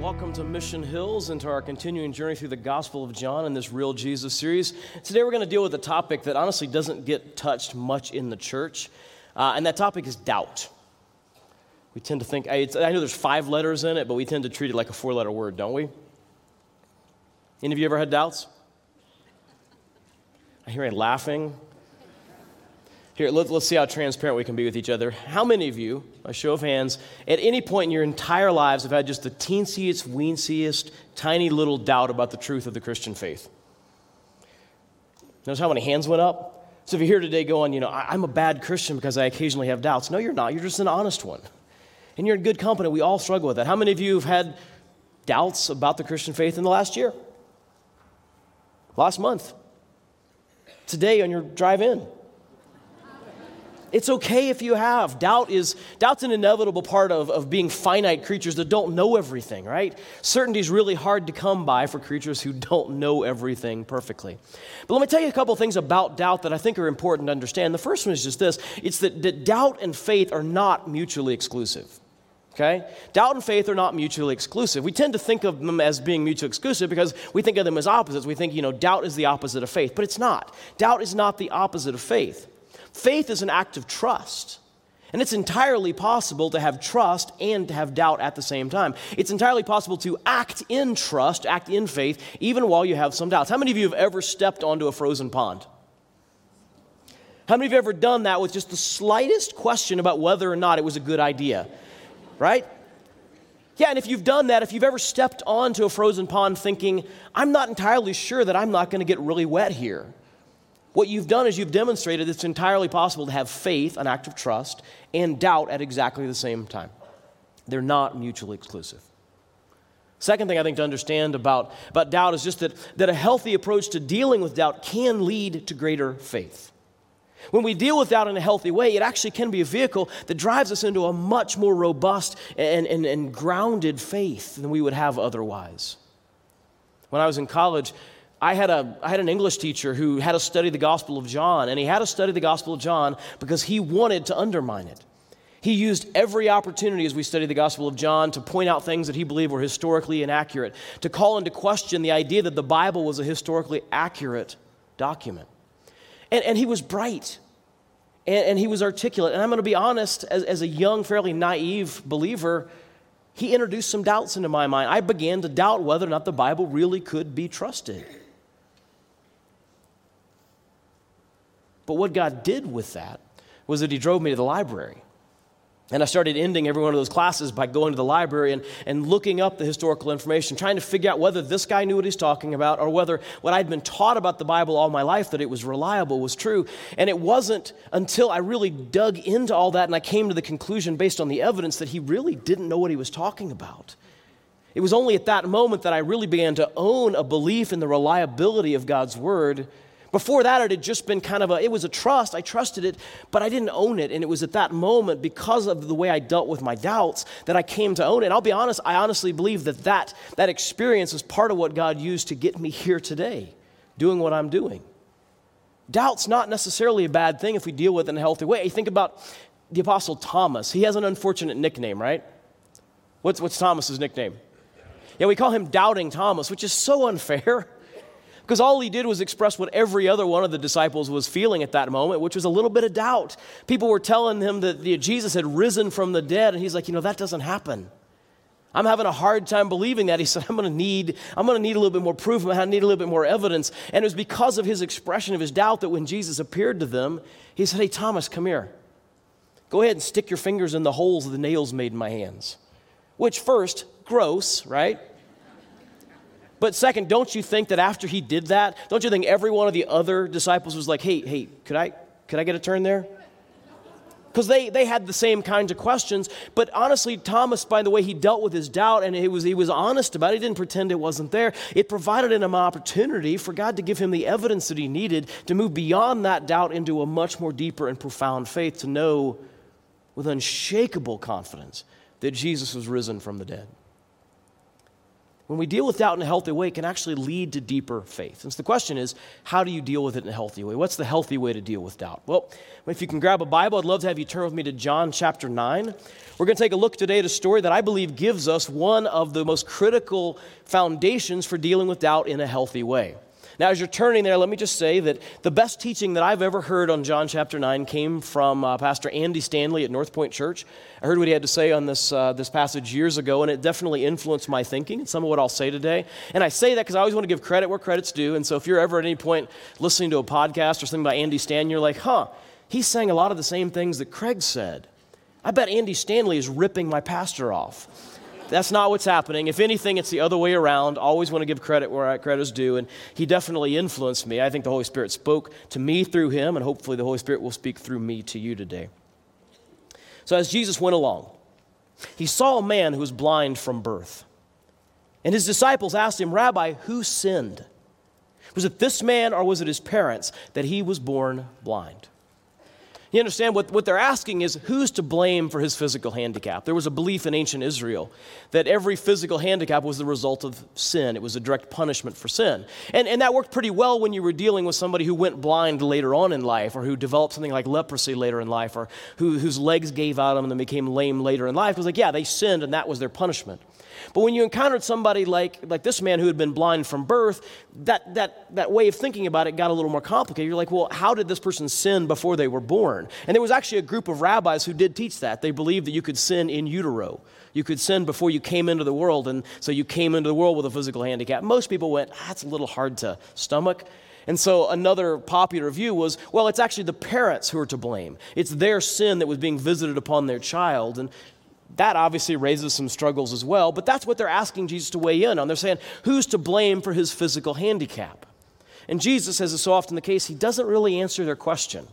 Welcome to Mission Hills and to our continuing journey through the Gospel of John in this Real Jesus series. Today we're going to deal with a topic that honestly doesn't get touched much in the church, and that topic is doubt. We tend to think, I know there's 5 letters in it, but we tend to treat it like a 4-letter word, don't we? Any of you ever had doubts? I hear you laughing. Here, let's see how transparent we can be with each other. How many of you, by show of hands, at any point in your entire lives have had just the teensiest, weensiest, tiny little doubt about the truth of the Christian faith? Notice how many hands went up? So if you're here today going, I'm a bad Christian because I occasionally have doubts. No, you're not. You're just an honest one. And you're in good company. We all struggle with that. How many of you have had doubts about the Christian faith in the last year? Last month? Today on your drive in? It's okay if you have. Doubt's an inevitable part of being finite creatures that don't know everything, right? Certainty is really hard to come by for creatures who don't know everything perfectly. But let me tell you a couple things about doubt that I think are important to understand. The first one is just this. It's that doubt and faith are not mutually exclusive. Okay? Doubt and faith are not mutually exclusive. We tend to think of them as being mutually exclusive because we think of them as opposites. We think, doubt is the opposite of faith, but it's not. Doubt is not the opposite of faith. Faith is an act of trust, and it's entirely possible to have trust and to have doubt at the same time. It's entirely possible to act in trust, act in faith, even while you have some doubts. How many of you have ever stepped onto a frozen pond? How many of you have ever done that with just the slightest question about whether or not it was a good idea, right? Yeah, and if you've done that, if you've ever stepped onto a frozen pond thinking, I'm not entirely sure that I'm not going to get really wet here, what you've done is you've demonstrated it's entirely possible to have faith, an act of trust, and doubt at exactly the same time. They're not mutually exclusive. Second thing I think to understand about doubt is just that a healthy approach to dealing with doubt can lead to greater faith. When we deal with doubt in a healthy way, it actually can be a vehicle that drives us into a much more robust and grounded faith than we would have otherwise. When I was in college, I had an English teacher who had us study the Gospel of John, and he had us study the Gospel of John because he wanted to undermine it. He used every opportunity as we studied the Gospel of John to point out things that he believed were historically inaccurate, to call into question the idea that the Bible was a historically accurate document. And he was bright, and he was articulate. And I'm going to be honest, as a young, fairly naive believer, he introduced some doubts into my mind. I began to doubt whether or not the Bible really could be trusted. But what God did with that was that he drove me to the library. And I started ending every one of those classes by going to the library and looking up the historical information, trying to figure out whether this guy knew what he's talking about or whether what I'd been taught about the Bible all my life, that it was reliable, was true. And it wasn't until I really dug into all that and I came to the conclusion based on the evidence that he really didn't know what he was talking about. It was only at that moment that I really began to own a belief in the reliability of God's Word. Before that, it had just been it was a trust. I trusted it, but I didn't own it. And it was at that moment, because of the way I dealt with my doubts, that I came to own it. And I'll be honest, I honestly believe that experience is part of what God used to get me here today, doing what I'm doing. Doubt's not necessarily a bad thing if we deal with it in a healthy way. You think about the Apostle Thomas. He has an unfortunate nickname, right? What's Thomas's nickname? Yeah, we call him Doubting Thomas, which is so unfair. Because all he did was express what every other one of the disciples was feeling at that moment, which was a little bit of doubt. People were telling him that Jesus had risen from the dead, and he's like, that doesn't happen. I'm having a hard time believing that. He said, I'm going to need a little bit more proof. I'm going to need a little bit more evidence. And it was because of his expression of his doubt that when Jesus appeared to them, he said, hey, Thomas, come here. Go ahead and stick your fingers in the holes that the nails made in my hands. Which first, gross, right? But second, don't you think that after he did that, don't you think every one of the other disciples was like, hey, could I get a turn there? Because they had the same kinds of questions. But honestly, Thomas, by the way he dealt with his doubt, and he was honest about it, he didn't pretend it wasn't there. It provided him an opportunity for God to give him the evidence that he needed to move beyond that doubt into a much more deeper and profound faith, to know with unshakable confidence that Jesus was risen from the dead. when we deal with doubt in a healthy way, it can actually lead to deeper faith. And so the question is, how do you deal with it in a healthy way? What's the healthy way to deal with doubt? Well, if you can grab a Bible, I'd love to have you turn with me to John chapter 9. We're going to take a look today at a story that I believe gives us one of the most critical foundations for dealing with doubt in a healthy way. Now, as you're turning there, let me just say that the best teaching that I've ever heard on John chapter 9 came from Pastor Andy Stanley at North Point Church. I heard what he had to say on this passage years ago, and it definitely influenced my thinking and some of what I'll say today. And I say that because I always want to give credit where credit's due. And so if you're ever at any point listening to a podcast or something by Andy Stanley, you're like, he's saying a lot of the same things that Craig said. I bet Andy Stanley is ripping my pastor off. That's not what's happening. If anything, it's the other way around. Always want to give credit where credit is due, and he definitely influenced me. I think the Holy Spirit spoke to me through him, and hopefully the Holy Spirit will speak through me to you today. So as Jesus went along, he saw a man who was blind from birth. And his disciples asked him, "Rabbi, who sinned? Was it this man or was it his parents that he was born blind?" You understand, what they're asking is, who's to blame for his physical handicap? There was a belief in ancient Israel that every physical handicap was the result of sin. It was a direct punishment for sin. And that worked pretty well when you were dealing with somebody who went blind later on in life, or who developed something like leprosy later in life, or whose legs gave out on them and then became lame later in life. It was like, yeah, they sinned and that was their punishment. But when you encountered somebody like this man who had been blind from birth, that way of thinking about it got a little more complicated. You're like, well, how did this person sin before they were born? And there was actually a group of rabbis who did teach that. They believed that you could sin in utero. You could sin before you came into the world, and so you came into the world with a physical handicap. Most people went, that's a little hard to stomach. And so another popular view was, well, it's actually the parents who are to blame. It's their sin that was being visited upon their child, and that obviously raises some struggles as well, but that's what they're asking Jesus to weigh in on. They're saying, who's to blame for his physical handicap? And Jesus, as is so often the case, he doesn't really answer their question.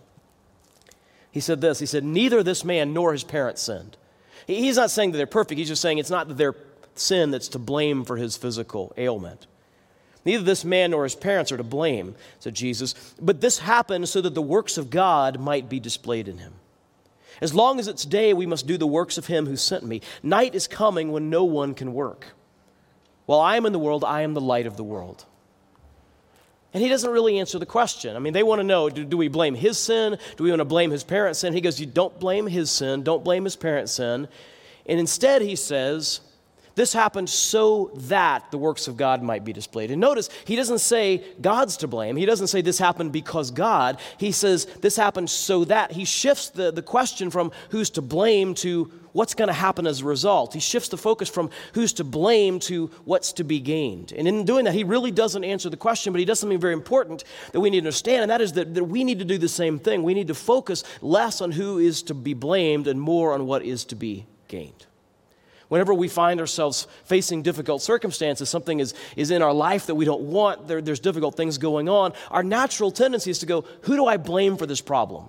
He said this, he said, neither this man nor his parents sinned. He's not saying that they're perfect, he's just saying it's not that their sin that's to blame for his physical ailment. Neither this man nor his parents are to blame, said Jesus, but this happened so that the works of God might be displayed in him. As long as it's day, we must do the works of him who sent me. Night is coming when no one can work. While I am in the world, I am the light of the world. And he doesn't really answer the question. I mean, they want to know, do we blame his sin? Do we want to blame his parents' sin? He goes, you don't blame his sin. Don't blame his parents' sin. And instead, he says, this happened so that the works of God might be displayed. And notice, he doesn't say God's to blame. He doesn't say this happened because God. He says this happened so that. He shifts the question from who's to blame to what's going to happen as a result. He shifts the focus from who's to blame to what's to be gained. And in doing that, he really doesn't answer the question, but he does something very important that we need to understand, and that is that we need to do the same thing. We need to focus less on who is to be blamed and more on what is to be gained. Whenever we find ourselves facing difficult circumstances, something is in our life that we don't want, there's difficult things going on, our natural tendency is to go, who do I blame for this problem?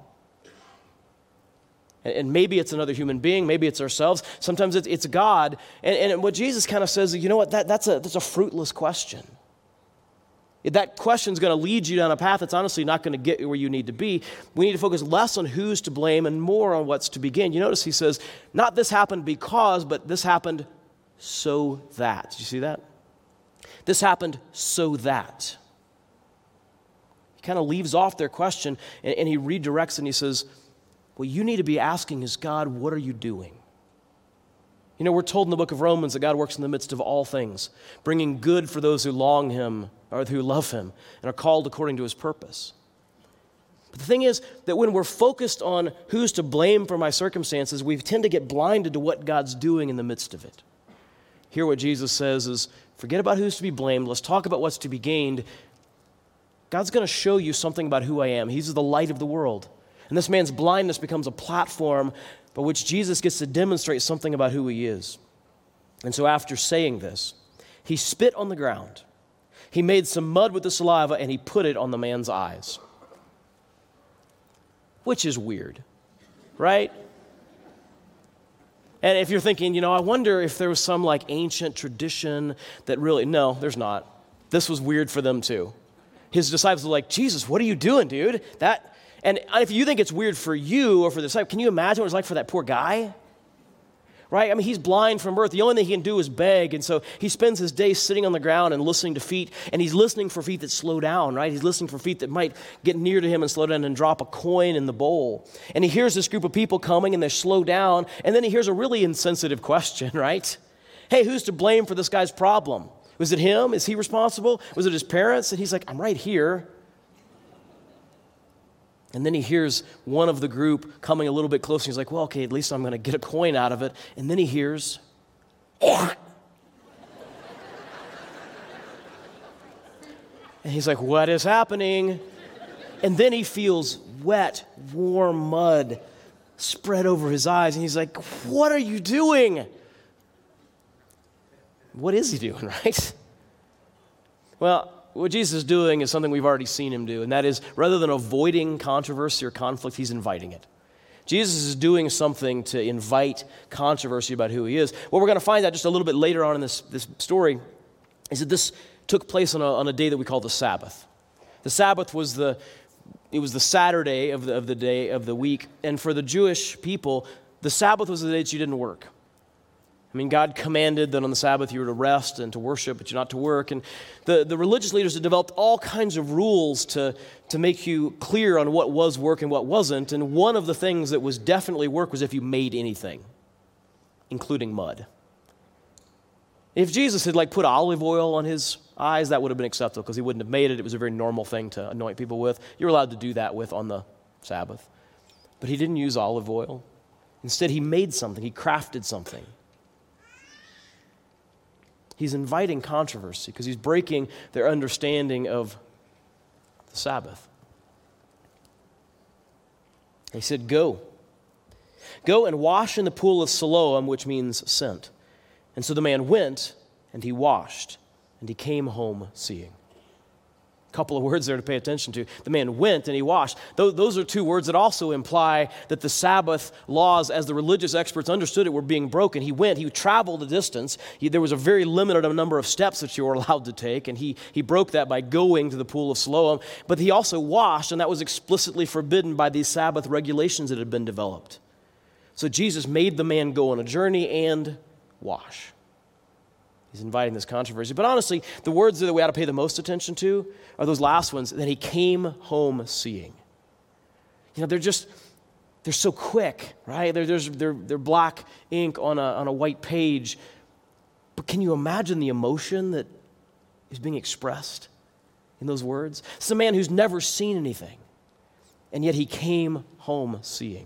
And maybe it's another human being, maybe it's ourselves, sometimes it's God. And what Jesus kind of says, you know what, that's a fruitless question. That question's going to lead you down a path that's honestly not going to get you where you need to be. We need to focus less on who's to blame and more on what's to be gained. You notice he says, not this happened because, but this happened so that. Did you see that? This happened so that. He kind of leaves off their question and he redirects and he says, what you need to be asking is, God, what are you doing? You know, we're told in the book of Romans that God works in the midst of all things, bringing good for those who long him or who love him and are called according to his purpose. But the thing is that when we're focused on who's to blame for my circumstances, we tend to get blinded to what God's doing in the midst of it. Here what Jesus says is, forget about who's to be blamed. Let's talk about what's to be gained. God's going to show you something about who I am. He's the light of the world. And this man's blindness becomes a platform by which Jesus gets to demonstrate something about who he is. And so after saying this, he spit on the ground. He made some mud with the saliva and he put it on the man's eyes. Which is weird, right? And if you're thinking, you know, I wonder if there was some like ancient tradition that really, no, there's not. This was weird for them too. His disciples were like, Jesus, what are you doing, dude? And if you think it's weird for you or for the disciples, can you imagine what it was like for that poor guy? right? I mean, he's blind from birth. The only thing he can do is beg. And so he spends his day sitting on the ground and listening to feet. And he's listening for feet that slow down, right? He's listening for feet that might get near to him and slow down and drop a coin in the bowl. And he hears this group of people coming and they slow down. And then he hears a really insensitive question, right? Hey, who's to blame for this guy's problem? Was it him? Is he responsible? Was it his parents? And he's like, I'm right here. And then he hears one of the group coming a little bit closer. He's like, well, okay, at least I'm going to get a coin out of it. And then he hears, and he's like, what is happening? And then he feels wet, warm mud spread over his eyes. And he's like, what are you doing? What is he doing, right? Well, what Jesus is doing is something we've already seen him do, and that is rather than avoiding controversy or conflict, he's inviting it. Jesus is doing something to invite controversy about who he is. What we're going to find out just a little bit later on in this story is that this took place on a day that we call the Sabbath. The Sabbath was the Saturday of the day of the week, and for the Jewish people, the Sabbath was the day that you didn't work. I mean, God commanded that on the Sabbath you were to rest and to worship, but you're not to work. And the religious leaders had developed all kinds of rules to make you clear on what was work and what wasn't. And one of the things that was definitely work was if you made anything, including mud. If Jesus had put olive oil on his eyes, that would have been acceptable because he wouldn't have made it. It was a very normal thing to anoint people with. You're allowed to do that with on the Sabbath. But he didn't use olive oil. Instead, he made something. He crafted something. He's inviting controversy because he's breaking their understanding of the Sabbath. He said, Go and wash in the pool of Siloam, which means sent. And so the man went, and he washed, and he came home seeing. A couple of words there to pay attention to. The man went and he washed. Those are two words that also imply that the Sabbath laws, as the religious experts understood it, were being broken. He went, he traveled a distance. There was a very limited number of steps that you were allowed to take, and he broke that by going to the pool of Siloam. But he also washed, and that was explicitly forbidden by these Sabbath regulations that had been developed. So Jesus made the man go on a journey and wash. He's inviting this controversy. But honestly, the words that we ought to pay the most attention to are those last ones, that he came home seeing. They're so quick, right? They're black ink on a white page. But can you imagine the emotion that is being expressed in those words? It's a man who's never seen anything, and yet he came home seeing.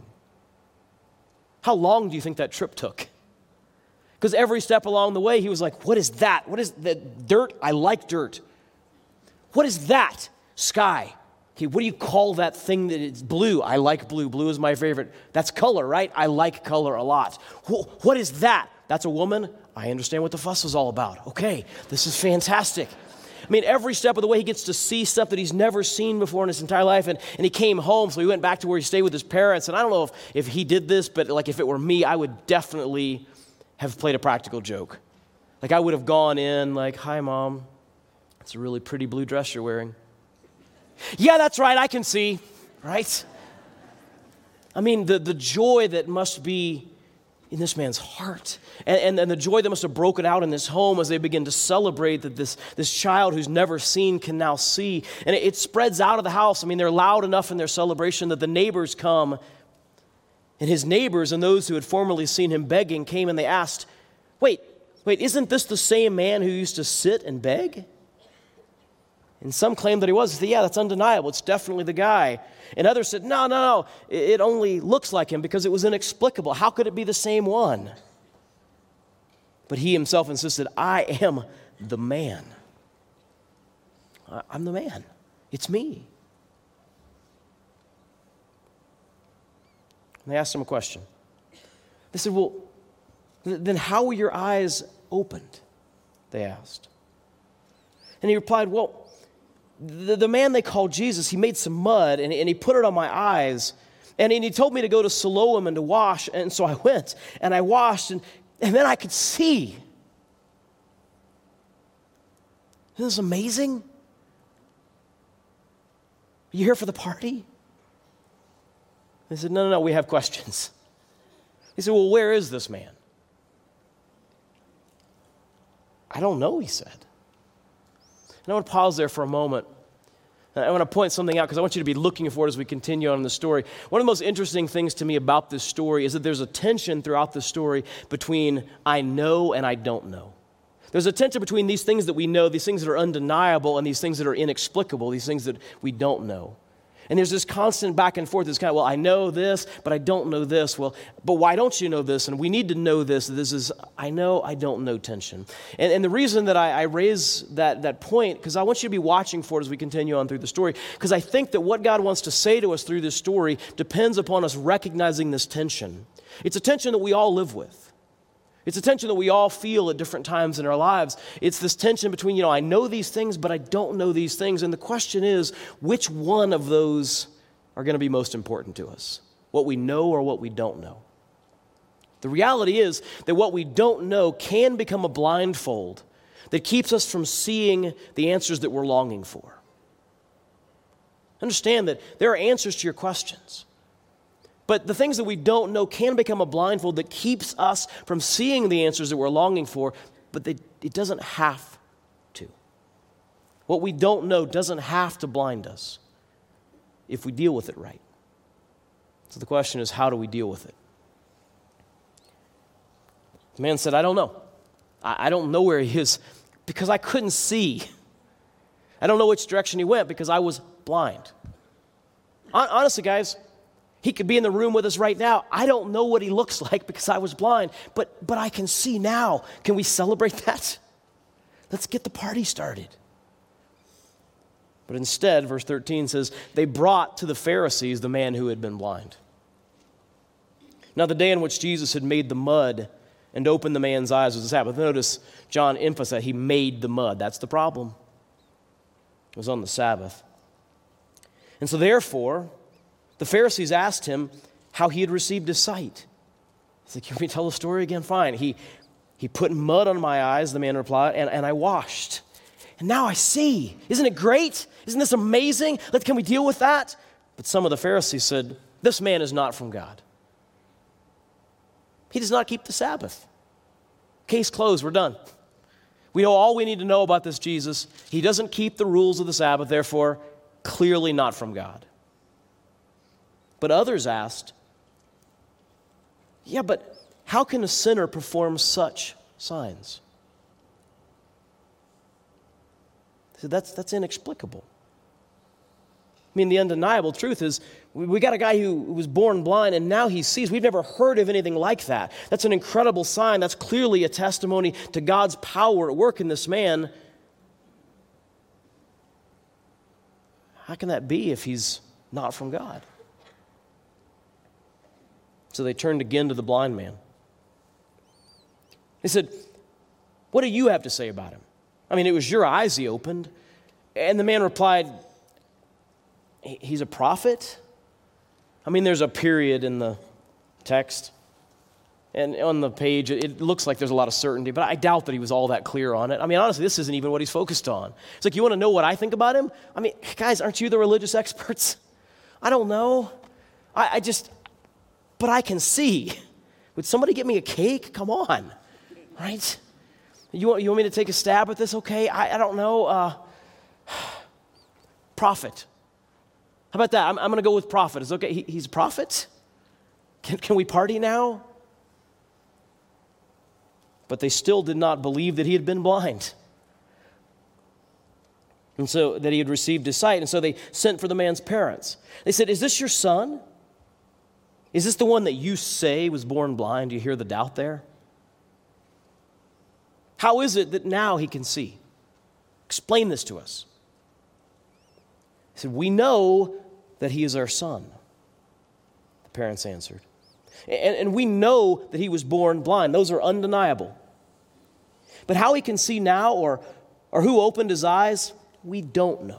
How long do you think that trip took? Because every step along the way, he was like, what is that? What is that? Dirt? I like dirt. What is that? Sky. Okay, what do you call that thing that is blue? I like blue. Blue is my favorite. That's color, right? I like color a lot. What is that? That's a woman? I understand what the fuss was all about. Okay, this is fantastic. I mean, every step of the way, he gets to see stuff that he's never seen before in his entire life. And he came home, so he went back to where he stayed with his parents. And I don't know if he did this, but if it were me, I would definitely have played a practical joke. I would have gone in hi, Mom. It's a really pretty blue dress you're wearing. Yeah, that's right, I can see, right? I mean, the joy that must be in this man's heart and the joy that must have broken out in this home as they begin to celebrate that this child who's never seen can now see. And it spreads out of the house. I mean, they're loud enough in their celebration that the neighbors come. And his neighbors and those who had formerly seen him begging came and they asked, wait, isn't this the same man who used to sit and beg? And some claimed that he was. They said, yeah, that's undeniable. It's definitely the guy. And others said, no. It only looks like him because it was inexplicable. How could it be the same one? But he himself insisted, I am the man. I'm the man. It's me. And they asked him a question. They said, well, then how were your eyes opened? They asked. And he replied, well, the man they called Jesus, he made some mud and he put it on my eyes. And he told me to go to Siloam and to wash. And so I went and I washed and then I could see. Isn't this amazing? Are you here for the party? They said, no, we have questions. He said, well, where is this man? I don't know, he said. And I want to pause there for a moment. I want to point something out because I want you to be looking for it as we continue on in the story. One of the most interesting things to me about this story is that there's a tension throughout the story between I know and I don't know. There's a tension between these things that we know, these things that are undeniable, and these things that are inexplicable, these things that we don't know. And there's this constant back and forth. It's kind of, well, I know this, but I don't know this. Well, but why don't you know this? And we need to know this. This is, I know, I don't know tension. And the reason that I raise that point, because I want you to be watching for it as we continue on through the story, because I think that what God wants to say to us through this story depends upon us recognizing this tension. It's a tension that we all live with. It's a tension that we all feel at different times in our lives. It's this tension between, I know these things, but I don't know these things. And the question is, which one of those are going to be most important to us? What we know or what we don't know? The reality is that what we don't know can become a blindfold that keeps us from seeing the answers that we're longing for. Understand that there are answers to your questions. But the things that we don't know can become a blindfold that keeps us from seeing the answers that we're longing for, but it doesn't have to. What we don't know doesn't have to blind us if we deal with it right. So the question is, how do we deal with it? The man said, I don't know. I don't know where he is because I couldn't see. I don't know which direction he went because I was blind. Honestly, guys, he could be in the room with us right now. I don't know what he looks like because I was blind, but I can see now. Can we celebrate that? Let's get the party started. But instead, verse 13 says, they brought to the Pharisees the man who had been blind. Now, the day in which Jesus had made the mud and opened the man's eyes was the Sabbath. Notice John emphasized he made the mud. That's the problem. It was on the Sabbath. And so therefore, the Pharisees asked him how he had received his sight. He said, can we tell the story again? Fine. He put mud on my eyes, the man replied, and I washed. And now I see. Isn't it great? Isn't this amazing? Can we deal with that? But some of the Pharisees said, this man is not from God. He does not keep the Sabbath. Case closed. We're done. We know all we need to know about this Jesus. He doesn't keep the rules of the Sabbath, therefore, clearly not from God. But others asked, yeah, but how can a sinner perform such signs? So that's inexplicable. I mean, the undeniable truth is we got a guy who was born blind and now he sees. We've never heard of anything like that. That's an incredible sign. That's clearly a testimony to God's power at work in this man. How can that be if he's not from God? So they turned again to the blind man. They said, what do you have to say about him? I mean, it was your eyes he opened. And the man replied, he's a prophet? I mean, there's a period in the text. And on the page, it looks like there's a lot of certainty, but I doubt that he was all that clear on it. I mean, honestly, this isn't even what he's focused on. It's like, you want to know what I think about him? I mean, guys, aren't you the religious experts? I don't know. But I can see. Would somebody get me a cake? Come on, right? You want me to take a stab at this? Okay, I don't know. Prophet. How about that? I'm going to go with prophet. Is it okay? He's a prophet? Can we party now? But they still did not believe that he had been blind. And so that he had received his sight. And so they sent for the man's parents. They said, is this your son? Is this the one that you say was born blind? Do you hear the doubt there? How is it that now he can see? Explain this to us. He said, we know that he is our son. The parents answered. And we know that he was born blind. Those are undeniable. But how he can see now or who opened his eyes, we don't know.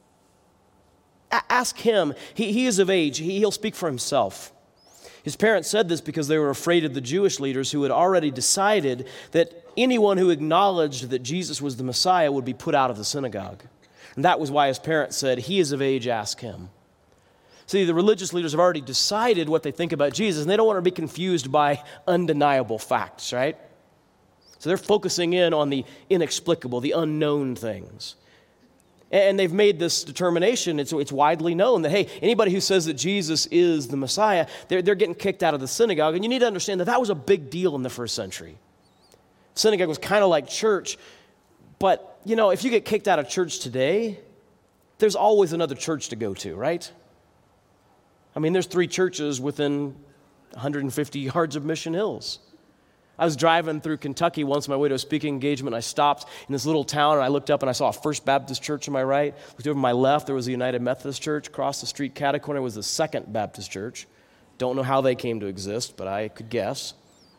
Ask him. He is of age. He'll speak for himself. His parents said this because they were afraid of the Jewish leaders who had already decided that anyone who acknowledged that Jesus was the Messiah would be put out of the synagogue. And that was why his parents said, he is of age, ask him. See, the religious leaders have already decided what they think about Jesus, and they don't want to be confused by undeniable facts, right? So they're focusing in on the inexplicable, the unknown things. And they've made this determination, it's widely known that, hey, anybody who says that Jesus is the Messiah, they're getting kicked out of the synagogue. And you need to understand that that was a big deal in the first century. Synagogue was kind of like church, but, if you get kicked out of church today, there's always another church to go to, right? I mean, there's 3 churches within 150 yards of Mission Hills. I was driving through Kentucky once on my way to a speaking engagement. I stopped in this little town, and I looked up, and I saw a First Baptist church on my right. Looked over to my left, there was a United Methodist church. Across the street, catty-corner, was the Second Baptist church. Don't know how they came to exist, but I could guess.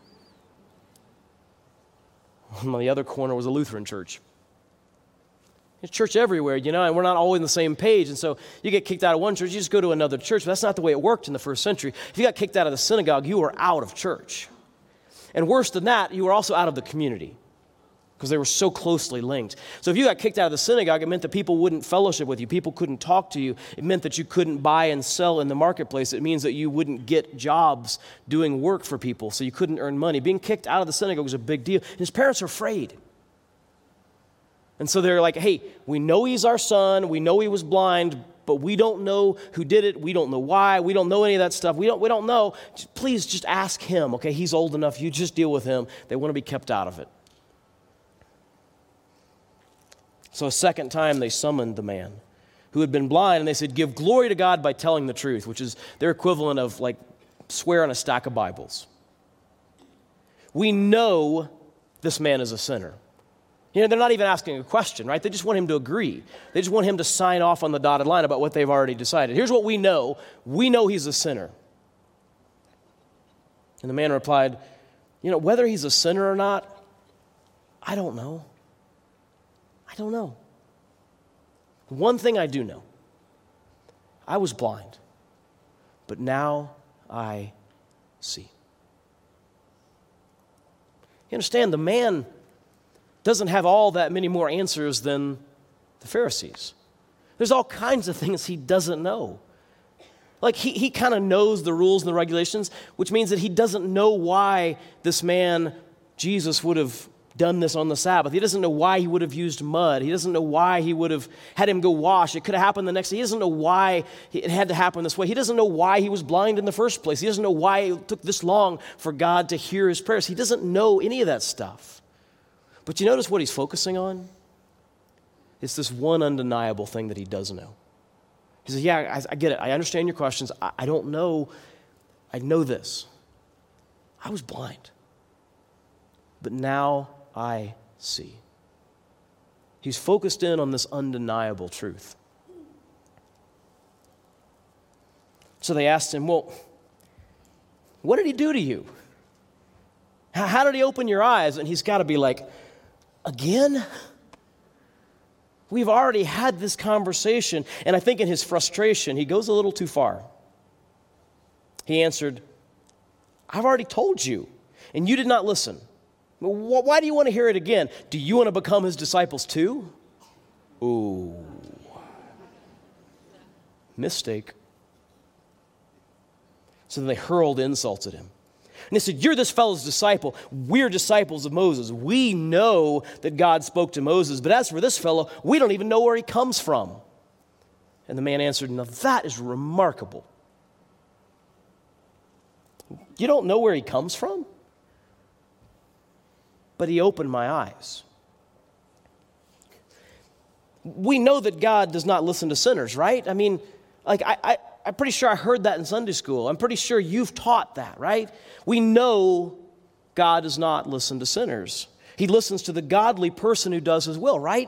On the other corner was a Lutheran church. There's church everywhere, and we're not always on the same page. And so you get kicked out of one church, you just go to another church. But that's not the way it worked in the first century. If you got kicked out of the synagogue, you were out of church. And worse than that, you were also out of the community because they were so closely linked. So if you got kicked out of the synagogue, it meant that people wouldn't fellowship with you. People couldn't talk to you. It meant that you couldn't buy and sell in the marketplace. It means that you wouldn't get jobs doing work for people, so you couldn't earn money. Being kicked out of the synagogue was a big deal. And his parents are afraid. And so they're like, hey, we know he's our son. We know he was blind, but we don't know who did it. We don't know why. We don't know any of that stuff. We don't know. Please just ask him, okay? He's old enough. You just deal with him. They want to be kept out of it. So a second time they summoned the man who had been blind, and they said, give glory to God by telling the truth, which is their equivalent of like swear on a stack of Bibles. We know this man is a sinner. They're not even asking a question, right? They just want him to agree. They just want him to sign off on the dotted line about what they've already decided. Here's what we know. We know he's a sinner. And the man replied, whether he's a sinner or not, I don't know. I don't know. One thing I do know. I was blind, but now I see. You understand, the man doesn't have all that many more answers than the Pharisees. There's all kinds of things he doesn't know. Like he kind of knows the rules and the regulations, which means that he doesn't know why this man, Jesus, would have done this on the Sabbath. He doesn't know why he would have used mud. He doesn't know why he would have had him go wash. It could have happened the next day. He doesn't know why it had to happen this way. He doesn't know why he was blind in the first place. He doesn't know why it took this long for God to hear his prayers. He doesn't know any of that stuff. But you notice what he's focusing on? It's this one undeniable thing that he does know. He says, yeah, I get it. I understand your questions. I don't know. I know this. I was blind. But now I see. He's focused in on this undeniable truth. So they asked him, well, what did he do to you? How did he open your eyes? And he's got to be like, again? We've already had this conversation. And I think in his frustration, he goes a little too far. He answered, I've already told you, and you did not listen. Why do you want to hear it again? Do you want to become his disciples too? Ooh. Mistake. So then they hurled insults at him. And they said, you're this fellow's disciple. We're disciples of Moses. We know that God spoke to Moses, but as for this fellow, we don't even know where he comes from. And the man answered, now that is remarkable. You don't know where he comes from? But he opened my eyes. We know that God does not listen to sinners, right? I mean, I'm pretty sure I heard that in Sunday school. I'm pretty sure you've taught that, right? We know God does not listen to sinners. He listens to the godly person who does his will, right?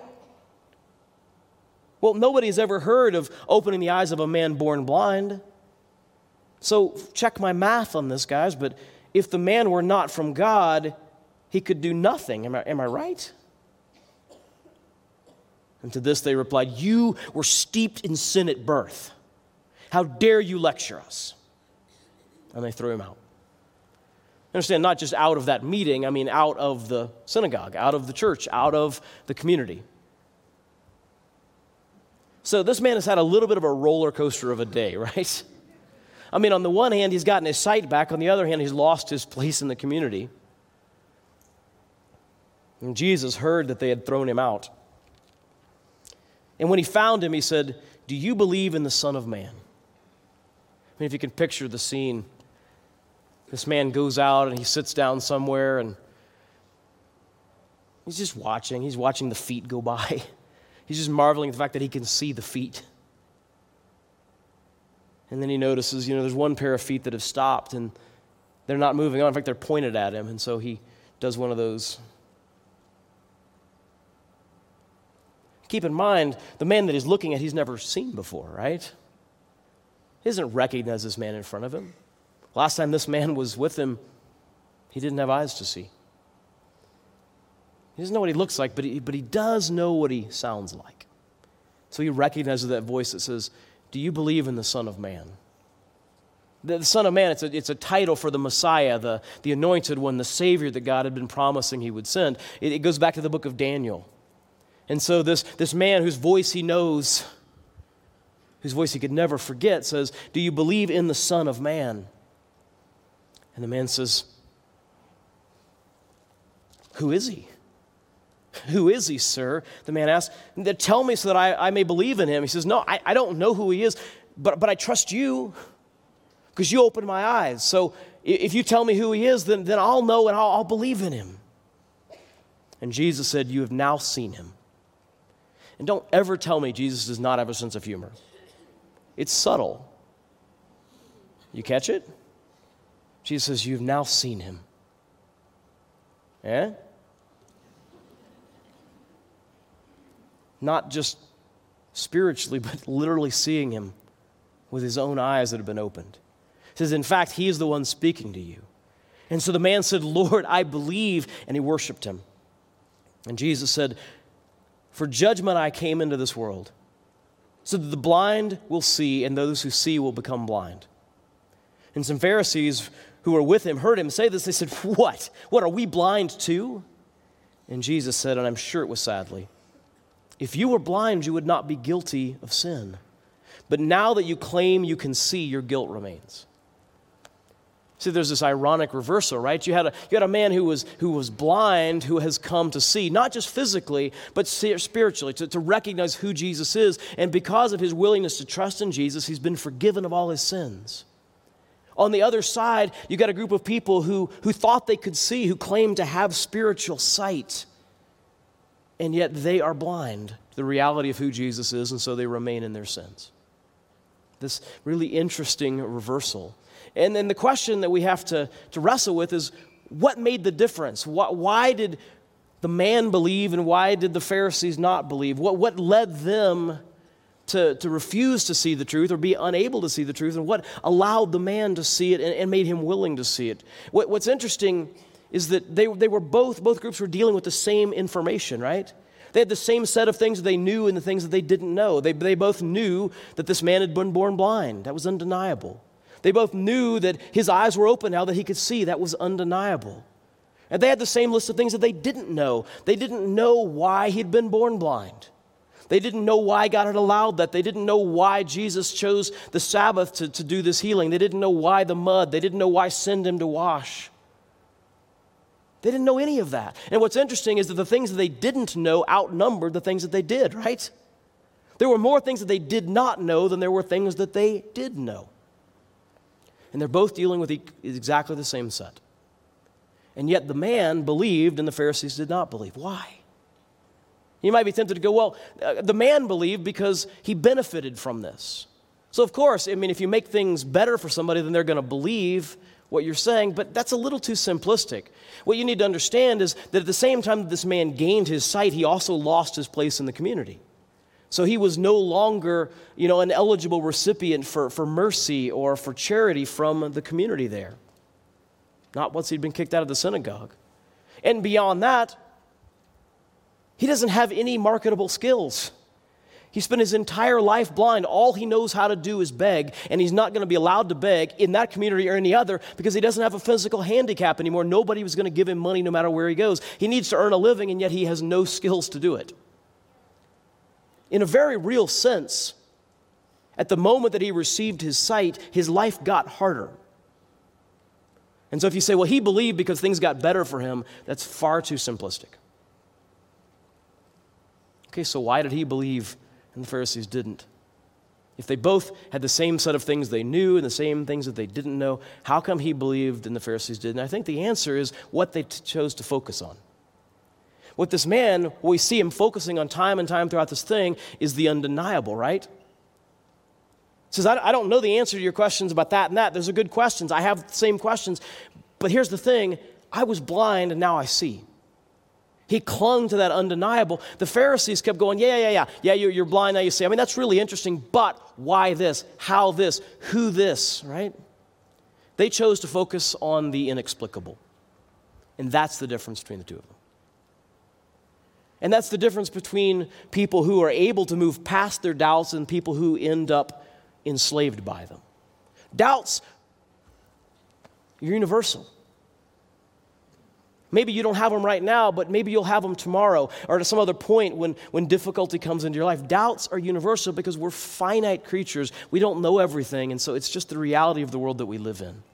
Well, nobody's ever heard of opening the eyes of a man born blind. So check my math on this, guys, but if the man were not from God, he could do nothing. Am I right? And to this they replied, you were steeped in sin at birth. How dare you lecture us? And they threw him out. Understand, not just out of that meeting, I mean out of the synagogue, out of the church, out of the community. So this man has had a little bit of a roller coaster of a day, right? I mean, on the one hand, he's gotten his sight back. On the other hand, he's lost his place in the community. And Jesus heard that they had thrown him out. And when he found him, he said, "Do you believe in the Son of Man?" I mean, if you can picture the scene, this man goes out and he sits down somewhere and he's just watching. He's watching the feet go by. He's just marveling at the fact that he can see the feet. And then he notices, there's one pair of feet that have stopped and they're not moving on. In fact, they're pointed at him. And so he does one of those. Keep in mind, the man that he's looking at, he's never seen before, right? He doesn't recognize this man in front of him. Last time this man was with him, he didn't have eyes to see. He doesn't know what he looks like, but he does know what he sounds like. So he recognizes that voice that says, "Do you believe in the Son of Man?" The Son of Man, it's a title for the Messiah, the anointed one, the Savior that God had been promising he would send. It goes back to the book of Daniel. And so this man whose voice he knows, whose voice he could never forget, says, "Do you believe in the Son of Man?" And the man says, "Who is he? Who is he, sir?" The man asks, "Tell me so that I may believe in him." He says, "No, I don't know who he is, but I trust you because you opened my eyes. So if you tell me who he is, then I'll know and I'll believe in him." And Jesus said, "You have now seen him." And don't ever tell me Jesus does not have a sense of humor. It's subtle. You catch it? Jesus says, "You've now seen him." Yeah? Not just spiritually, but literally seeing him with his own eyes that have been opened. He says, in fact, he is the one speaking to you. And so the man said, "Lord, I believe," and he worshiped him. And Jesus said, "For judgment I came into this world, so that the blind will see, and those who see will become blind." And some Pharisees who were with him heard him say this. They said, What? What, are we blind too?" And Jesus said, and I'm sure it was sadly, "If you were blind, you would not be guilty of sin. But now that you claim you can see, your guilt remains." See, there's this ironic reversal, right? You had a man who was blind, who has come to see, not just physically, but spiritually, to recognize who Jesus is. And because of his willingness to trust in Jesus, he's been forgiven of all his sins. On the other side, you got a group of people who thought they could see, who claimed to have spiritual sight, and yet they are blind to the reality of who Jesus is, and so they remain in their sins. This really interesting reversal. And then the question that we have to wrestle with is, what made the difference? Why did the man believe and why did the Pharisees not believe? What led them to refuse to see the truth or be unable to see the truth? And what allowed the man to see it and made him willing to see it? What's interesting is that they were both groups were dealing with the same information, right? They had the same set of things that they knew and the things that they didn't know. They both knew that this man had been born blind. That was undeniable. They both knew that his eyes were open now that he could see. That was undeniable. And they had the same list of things that they didn't know. They didn't know why he'd been born blind. They didn't know why God had allowed that. They didn't know why Jesus chose the Sabbath to do this healing. They didn't know why the mud. They didn't know why send him to wash. They didn't know any of that. And what's interesting is that the things that they didn't know outnumbered the things that they did, right? There were more things that they did not know than there were things that they did know. And they're both dealing with exactly the same set. And yet the man believed and the Pharisees did not believe. Why? You might be tempted to go, well, the man believed because he benefited from this. So of course, if you make things better for somebody, then they're going to believe what you're saying, but that's a little too simplistic. What you need to understand is that at the same time that this man gained his sight, he also lost his place in the community. So he was no longer, an eligible recipient for mercy or for charity from the community there. Not once he'd been kicked out of the synagogue. And beyond that, he doesn't have any marketable skills. He spent his entire life blind. All he knows how to do is beg, and he's not going to be allowed to beg in that community or any other because he doesn't have a physical handicap anymore. Nobody was going to give him money no matter where he goes. He needs to earn a living, and yet he has no skills to do it. In a very real sense, at the moment that he received his sight, his life got harder. And so if you say, well, he believed because things got better for him, that's far too simplistic. Okay, so why did he believe and the Pharisees didn't? If they both had the same set of things they knew and the same things that they didn't know, how come he believed and the Pharisees didn't? I think the answer is what they chose to focus on. With this man, what we see him focusing on time and time throughout this thing is the undeniable, right? He says, I don't know the answer to your questions about that and that. Those are good questions. I have the same questions. But here's the thing. I was blind and now I see. He clung to that undeniable. The Pharisees kept going, yeah, you're blind, now you see. I mean, that's really interesting, but why this? How this? Who this, right? They chose to focus on the inexplicable. And that's the difference between the two of them. And that's the difference between people who are able to move past their doubts and people who end up enslaved by them. Doubts are universal. Maybe you don't have them right now, but maybe you'll have them tomorrow or at some other point when difficulty comes into your life. Doubts are universal because we're finite creatures. We don't know everything, and so it's just the reality of the world that we live in.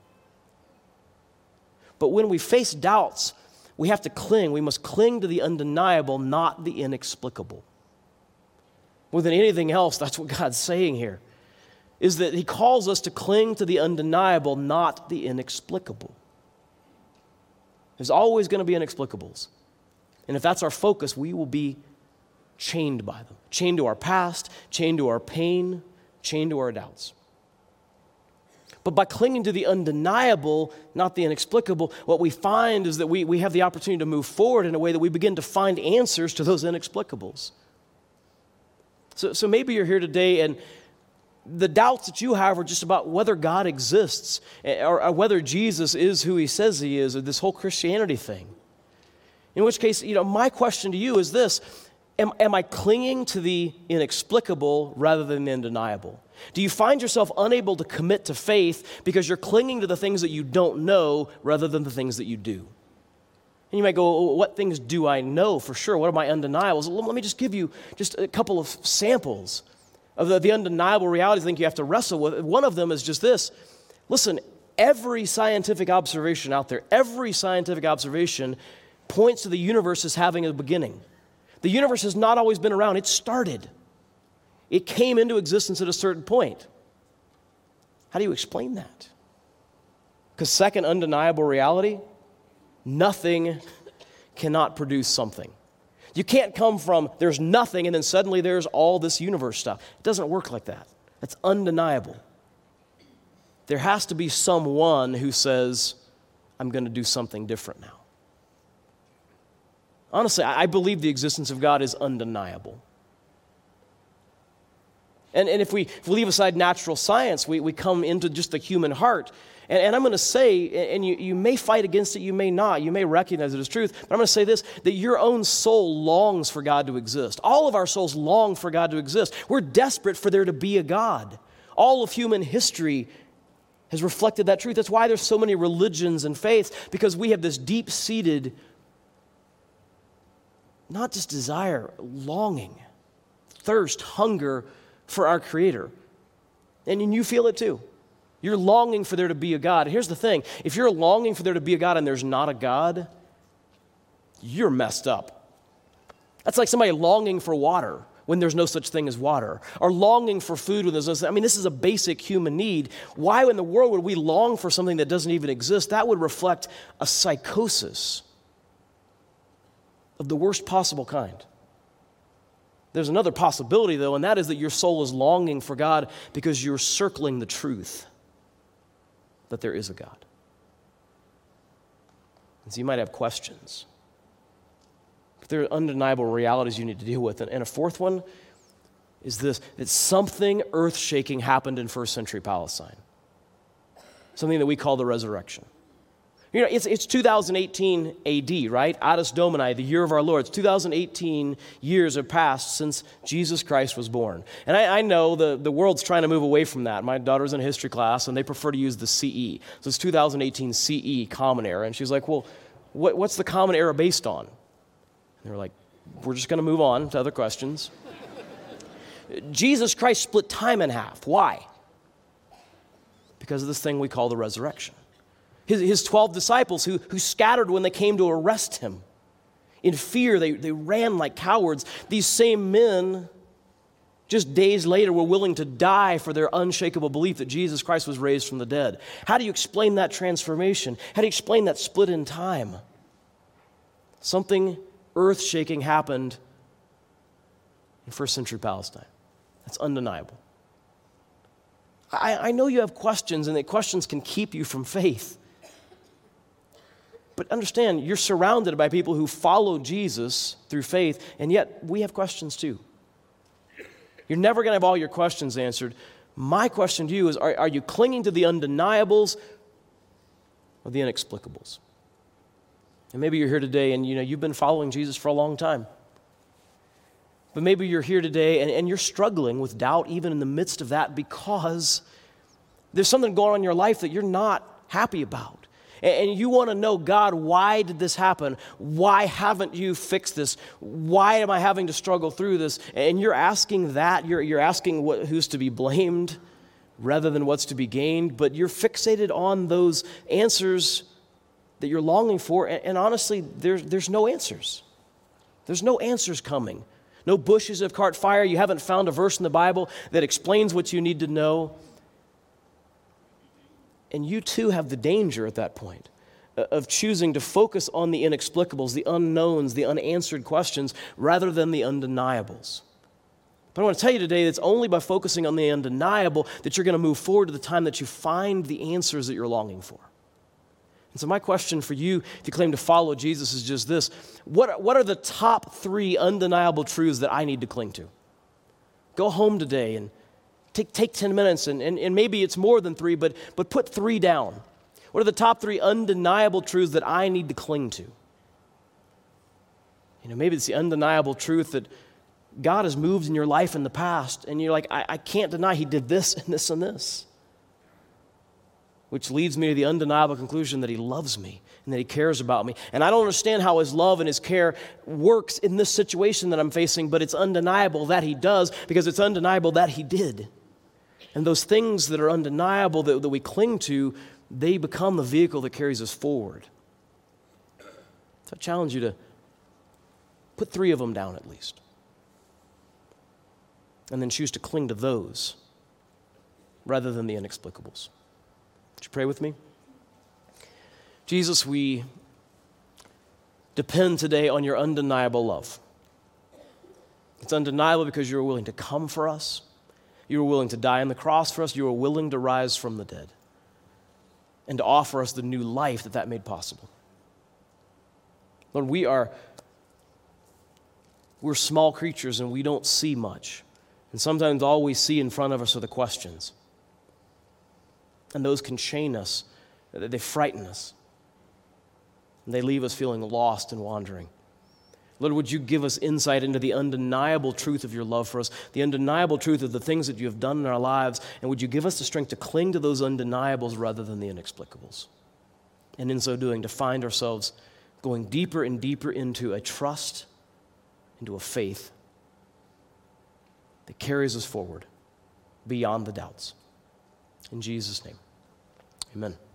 But when we face doubts, we have to cling. We must cling to the undeniable, not the inexplicable. More than anything else, that's what God's saying here, is that he calls us to cling to the undeniable, not the inexplicable. There's always going to be inexplicables. And if that's our focus, we will be chained by them. Chained to our past, chained to our pain, chained to our doubts. But by clinging to the undeniable, not the inexplicable, what we find is that we have the opportunity to move forward in a way that we begin to find answers to those inexplicables. So maybe you're here today and the doubts that you have are just about whether God exists or whether Jesus is who he says he is, or this whole Christianity thing. In which case, my question to you is this: Am I clinging to the inexplicable rather than the undeniable? Do you find yourself unable to commit to faith because you're clinging to the things that you don't know rather than the things that you do? And you might go, well, what things do I know for sure? What are my undeniables? Well, let me just give you just a couple of samples of the undeniable realities I think you have to wrestle with. One of them is just this. Listen, every scientific observation out there, every scientific observation points to the universe as having a beginning. The universe has not always been around. It started. It came into existence at a certain point. How do you explain that? Because second undeniable reality, nothing cannot produce something. You can't come from there's nothing and then suddenly there's all this universe stuff. It doesn't work like that. That's undeniable. There has to be someone who says, I'm going to do something different now. Honestly, I believe the existence of God is undeniable. And if we leave aside natural science, we come into just the human heart. And I'm going to say, and you may fight against it, you may not, you may recognize it as truth, but I'm going to say this, that your own soul longs for God to exist. All of our souls long for God to exist. We're desperate for there to be a God. All of human history has reflected that truth. That's why there's so many religions and faiths, because we have this deep-seated, not just desire, longing, thirst, hunger for our Creator. And you feel it too. You're longing for there to be a God. And here's the thing. If you're longing for there to be a God and there's not a God, you're messed up. That's like somebody longing for water when there's no such thing as water, or longing for food when there's no such thing. I mean, this is a basic human need. Why in the world would we long for something that doesn't even exist? That would reflect a psychosis of the worst possible kind. There's another possibility, though, and that is that your soul is longing for God because you're circling the truth that there is a God. And so you might have questions. But there are undeniable realities you need to deal with. And a fourth one is this, that something earth-shaking happened in first century Palestine. Something that we call the resurrection. You know, it's 2018 AD, right? Adus Domini, the year of our Lord. It's 2018 years have passed since Jesus Christ was born. And I know the world's trying to move away from that. My daughter's in a history class, and they prefer to use the CE. So it's 2018 CE, Common Era. And she's like, well, what's the Common Era based on? And they were like, we're just going to move on to other questions. Jesus Christ split time in half. Why? Because of this thing we call the resurrection. His 12 disciples who scattered when they came to arrest him. In fear, they ran like cowards. These same men, just days later, were willing to die for their unshakable belief that Jesus Christ was raised from the dead. How do you explain that transformation? How do you explain that split in time? Something earth-shaking happened in first century Palestine. That's undeniable. I know you have questions, and that questions can keep you from faith. But understand, you're surrounded by people who follow Jesus through faith, and yet we have questions too. You're never going to have all your questions answered. My question to you is, are you clinging to the undeniables or the inexplicables? And maybe you're here today and you've been following Jesus for a long time. But maybe you're here today and you're struggling with doubt even in the midst of that because there's something going on in your life that you're not happy about. And you want to know, God, why did this happen? Why haven't you fixed this? Why am I having to struggle through this? And you're asking that. You're asking who's to be blamed rather than what's to be gained. But you're fixated on those answers that you're longing for. And honestly, there's no answers. There's no answers coming. No bushes have caught fire. You haven't found a verse in the Bible that explains what you need to know. And you too have the danger at that point of choosing to focus on the inexplicables, the unknowns, the unanswered questions, rather than the undeniables. But I want to tell you today that it's only by focusing on the undeniable that you're going to move forward to the time that you find the answers that you're longing for. And so my question for you, if you claim to follow Jesus, is just this. What are the top 3 undeniable truths that I need to cling to? Go home today and take 10 minutes, and maybe it's more than 3, but put 3 down. What are the top 3 undeniable truths that I need to cling to? Maybe it's the undeniable truth that God has moved in your life in the past, and you're like, I can't deny He did this and this and this. Which leads me to the undeniable conclusion that He loves me and that He cares about me. And I don't understand how His love and His care works in this situation that I'm facing, but it's undeniable that He does, because it's undeniable that He did. And those things that are undeniable that we cling to, they become the vehicle that carries us forward. So I challenge you to put 3 of them down at least. And then choose to cling to those rather than the inexplicables. Would you pray with me? Jesus, we depend today on your undeniable love. It's undeniable because you were willing to come for us. You were willing to die on the cross for us. You were willing to rise from the dead and to offer us the new life that made possible. Lord, we're small creatures and we don't see much. And sometimes all we see in front of us are the questions. And those can chain us. They frighten us. And they leave us feeling lost and wandering. Lord, would you give us insight into the undeniable truth of your love for us, the undeniable truth of the things that you have done in our lives, and would you give us the strength to cling to those undeniables rather than the inexplicables? And in so doing, to find ourselves going deeper and deeper into a trust, into a faith that carries us forward beyond the doubts. In Jesus' name, amen.